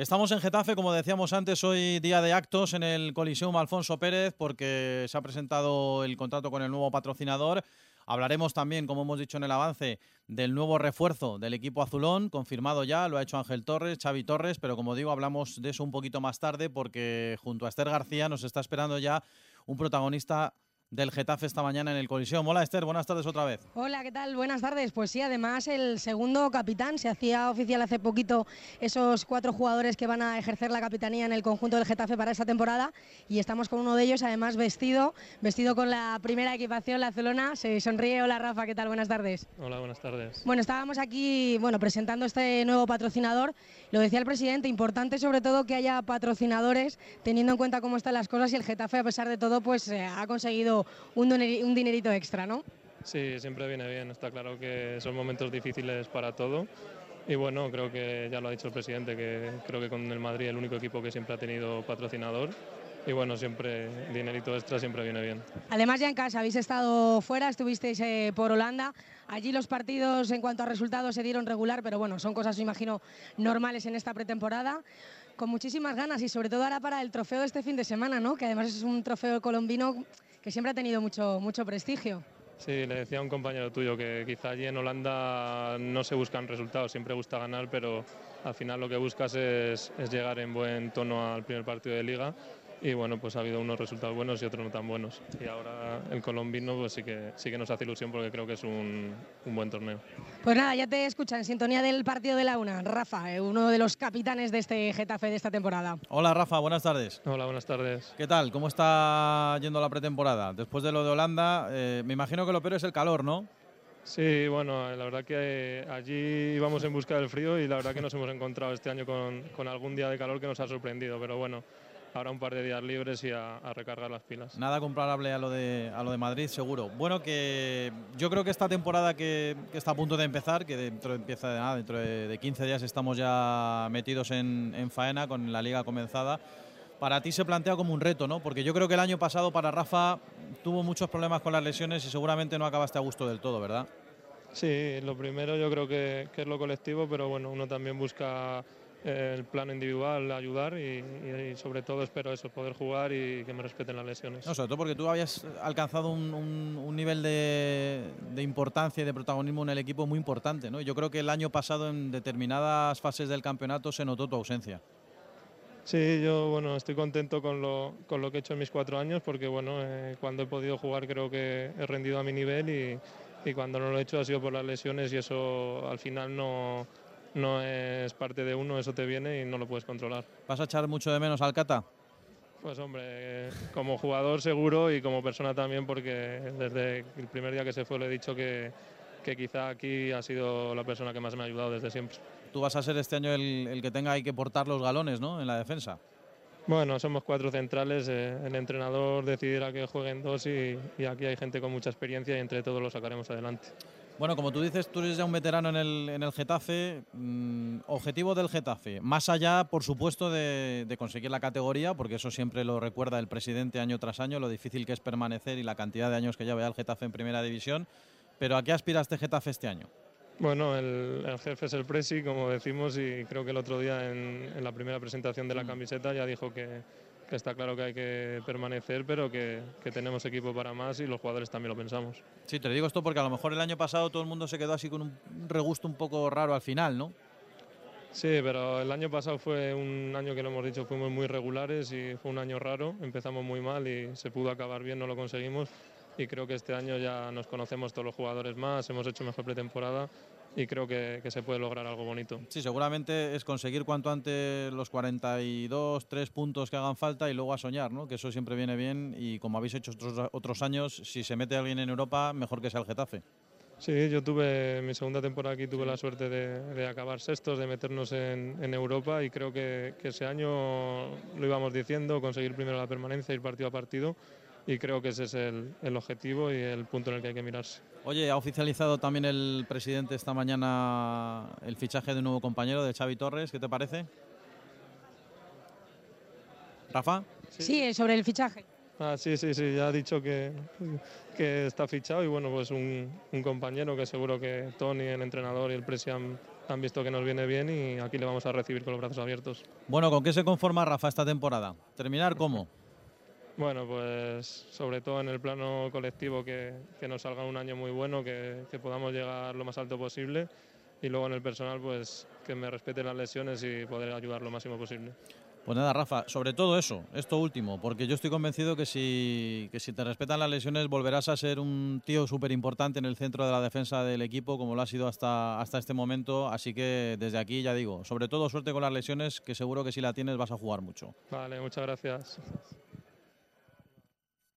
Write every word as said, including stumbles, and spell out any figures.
Estamos en Getafe, como decíamos antes, hoy día de actos en el Coliseum Alfonso Pérez porque se ha presentado el contrato con el nuevo patrocinador. Hablaremos también, como hemos dicho en el avance, del nuevo refuerzo del equipo azulón, confirmado ya, lo ha hecho Ángel Torres, Xavi Torres, pero como digo, hablamos de eso un poquito más tarde porque junto a Esther García nos está esperando ya un protagonista del Getafe esta mañana en el Coliseum. Hola Esther, buenas tardes otra vez. Hola, ¿qué tal? Buenas tardes. Pues sí, además el segundo capitán, se hacía oficial hace poquito esos cuatro jugadores que van a ejercer la capitanía en el conjunto del Getafe para esta temporada y estamos con uno de ellos, además vestido, vestido con la primera equipación, la azulona, se sonríe. Hola Rafa, ¿qué tal? Buenas tardes. Hola, buenas tardes. Bueno, estábamos aquí, bueno, presentando este nuevo patrocinador, lo decía el presidente, importante sobre todo que haya patrocinadores, teniendo en cuenta cómo están las cosas y el Getafe a pesar de todo pues eh, ha conseguido un, un dinerito extra, ¿no? Sí, siempre viene bien, está claro que son momentos difíciles para todo y bueno, creo que ya lo ha dicho el presidente, que creo que con el Madrid el único equipo que siempre ha tenido patrocinador y bueno, siempre dinerito extra siempre viene bien. Además ya en casa, habéis estado fuera, estuvisteis eh, por Holanda, allí los partidos en cuanto a resultados se dieron regular, pero bueno, son cosas, imagino, normales en esta pretemporada, con muchísimas ganas y sobre todo ahora para el trofeo de este fin de semana, ¿no? Que además es un trofeo colombino que siempre ha tenido mucho, mucho prestigio. Sí, le decía a un compañero tuyo que quizá allí en Holanda no se buscan resultados, siempre gusta ganar, pero al final lo que buscas es, es llegar en buen tono al primer partido de Liga y bueno, pues ha habido unos resultados buenos y otros no tan buenos. Y ahora el colombino pues sí que, sí que nos hace ilusión porque creo que es un, un buen torneo. Pues nada, ya te escucha en sintonía del partido de la una, Rafa, uno de los capitanes de este Getafe de esta temporada. Hola Rafa, buenas tardes. Hola, buenas tardes. ¿Qué tal? ¿Cómo está yendo la pretemporada? Después de lo de Holanda, eh, me imagino que lo peor es el calor, ¿no? Sí, bueno, la verdad que allí íbamos en busca del frío y la verdad que nos hemos encontrado este año con, con algún día de calor que nos ha sorprendido, pero bueno, ahora un par de días libres y a, a recargar las pilas. Nada comparable a lo de a lo de Madrid, seguro. Bueno, que yo creo que esta temporada que, que está a punto de empezar, que dentro, empieza de nada, dentro de, de quince días estamos ya metidos en, en faena con la liga comenzada, para ti se plantea como un reto, ¿no? Porque yo creo que el año pasado para Rafa tuvo muchos problemas con las lesiones y seguramente no acabaste a gusto del todo, ¿verdad? Sí, lo primero yo creo que, que es lo colectivo, pero bueno, uno también busca el plano individual, ayudar y, y, y sobre todo espero eso, poder jugar y que me respeten las lesiones. No, sobre todo porque tú habías alcanzado un, un, un nivel de, de importancia y de protagonismo en el equipo muy importante, ¿no? Yo creo que el año pasado en determinadas fases del campeonato se notó tu ausencia. Sí, yo bueno, estoy contento con lo, con lo que he hecho en mis cuatro años porque bueno, eh, cuando he podido jugar creo que he rendido a mi nivel y, y cuando no lo he hecho ha sido por las lesiones y eso al final no, no es parte de uno, eso te viene y no lo puedes controlar. ¿Vas a echar mucho de menos al Cata? Pues hombre, eh, como jugador seguro y como persona también porque desde el primer día que se fue le he dicho que, que quizá aquí ha sido la persona que más me ha ayudado desde siempre. Tú vas a ser este año el, el que tenga ahí que portar los galones, ¿no?, en la defensa. Bueno, somos cuatro centrales, eh, el entrenador decidirá que jueguen dos y, y aquí hay gente con mucha experiencia y entre todos lo sacaremos adelante. Bueno, como tú dices, tú eres ya un veterano en el, en el Getafe. Mmm, objetivo del Getafe, más allá, por supuesto, de, de conseguir la categoría, porque eso siempre lo recuerda el presidente año tras año, lo difícil que es permanecer y la cantidad de años que lleva ya el Getafe en Primera División. Pero ¿a qué aspira este Getafe este año? Bueno, el, el jefe es el presi, como decimos, y creo que el otro día en, en la primera presentación de la camiseta ya dijo que, que está claro que hay que permanecer, pero que, que tenemos equipo para más y los jugadores también lo pensamos. Sí, te digo esto porque a lo mejor el año pasado todo el mundo se quedó así con un regusto un poco raro al final, ¿no? Sí, pero el año pasado fue un año que lo hemos dicho, fuimos muy regulares y fue un año raro, empezamos muy mal y se pudo acabar bien, no lo conseguimos. Y creo que este año ya nos conocemos todos los jugadores más, hemos hecho mejor pretemporada y creo que, que se puede lograr algo bonito. Sí, seguramente es conseguir cuanto antes los cuarenta y dos, tres puntos que hagan falta y luego a soñar, ¿no? Que eso siempre viene bien y como habéis hecho otros, otros años, si se mete alguien en Europa, mejor que sea el Getafe. Sí, yo tuve mi segunda temporada aquí, tuve la suerte de, de acabar sextos, de meternos en, en Europa y creo que, que ese año lo íbamos diciendo, conseguir primero la permanencia, ir partido a partido. Y creo que ese es el, el objetivo y el punto en el que hay que mirarse. Oye, ha oficializado también el presidente esta mañana el fichaje de un nuevo compañero, de Xavi Torres. ¿Qué te parece? ¿Rafa? Sí, sí, sobre el fichaje. Ah, sí, sí, sí, ya ha dicho que, que está fichado y bueno, pues un, un compañero que seguro que Tony, el entrenador y el presi han, han visto que nos viene bien y aquí le vamos a recibir con los brazos abiertos. Bueno, ¿con qué se conforma Rafa esta temporada? ¿Terminar cómo? Bueno, pues sobre todo en el plano colectivo que, que nos salga un año muy bueno, que, que podamos llegar lo más alto posible, y luego en el personal pues que me respeten las lesiones y poder ayudar lo máximo posible. Pues nada, Rafa, sobre todo eso, esto último, porque yo estoy convencido que si, que si te respetan las lesiones volverás a ser un tío súper importante en el centro de la defensa del equipo, como lo ha sido hasta, hasta este momento, así que desde aquí ya digo, sobre todo suerte con las lesiones, que seguro que si la tienes vas a jugar mucho. Vale, muchas gracias.